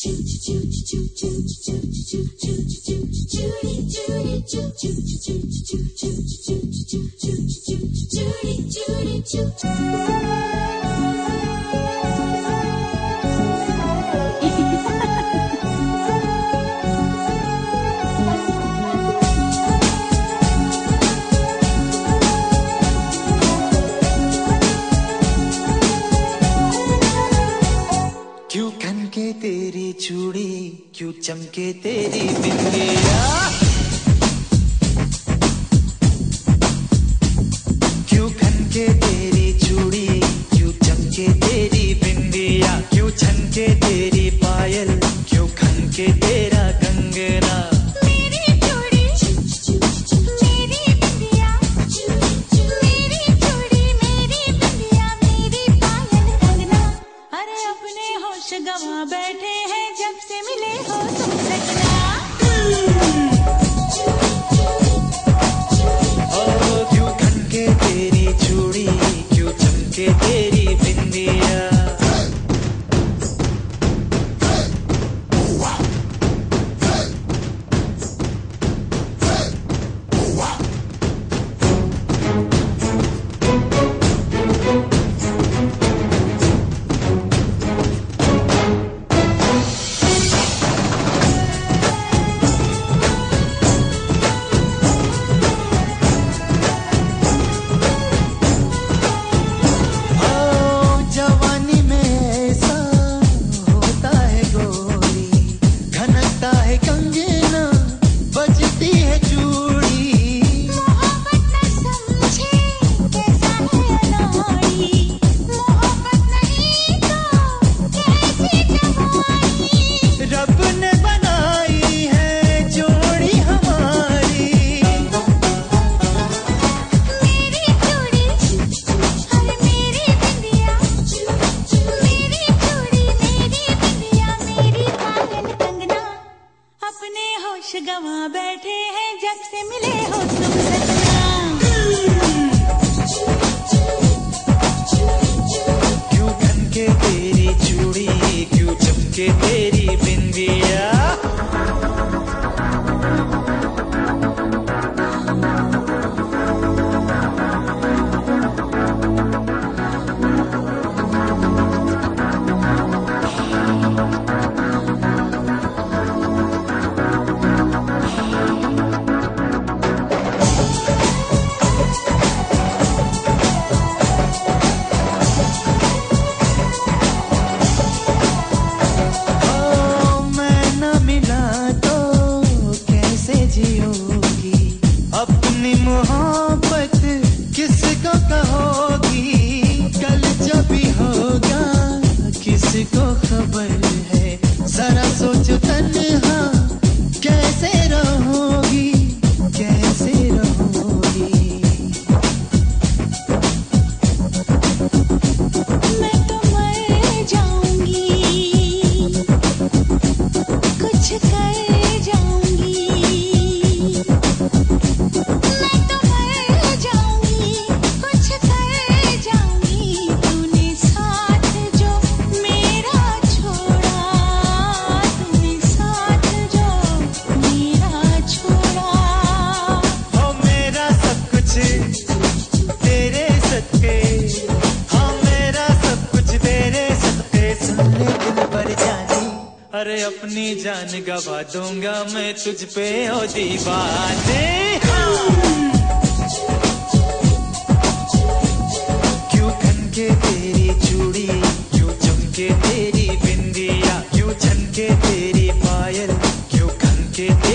क्यों खनके तेरी चूड़ी, क्यों चमके तेरी बिंदिया, क्यों खनके तेरी चूड़ी, क्यों चमके तेरी बिंदिया, क्यों छनके तेरी पायल, क्यों खनके तेरा कंगना। मेरी चूड़ी मेरी बिंदिया, मेरी चूड़ी मेरी बिंदिया, मेरी पायल कंगना। अरे अपने होश गवा बैठे हैं जब से मिले हो तुम सजना। क्यों खनके तेरी चूड़ी, क्यों चमके तेरी बिंदिया। गवा बैठे हैं जब से मिले हो तुम सजना। क्यों खनके तेरी चूड़ी, क्यों चमके तेरी बिंदिया। अपनी मोहब्बत किसको कहोगी, कल जब भी होगा किसको खबर है। जरा सोचो तन्हा कैसे रहोगी, कैसे रहोगी। मैं तो मर जाऊंगी, कुछ कर जाऊंगी। मैं तो मर जाऊंगी, कुछ कर जाऊंगी। तूने साथ जो मेरा छोड़ा, तूने साथ जो मेरा छोड़ा। हो मेरा सब कुछ तेरे सदके, हाँ मेरा सब कुछ तेरे सदके। सुन ले दिल भर जानी, अरे अपनी जान गवा दूंगा मैं तुझ पे ओ दीवाने। क्यों खनके तेरी चूड़ी, क्यों चमके तेरी बिंदिया, क्यों छनके तेरी पायल, क्यों खनके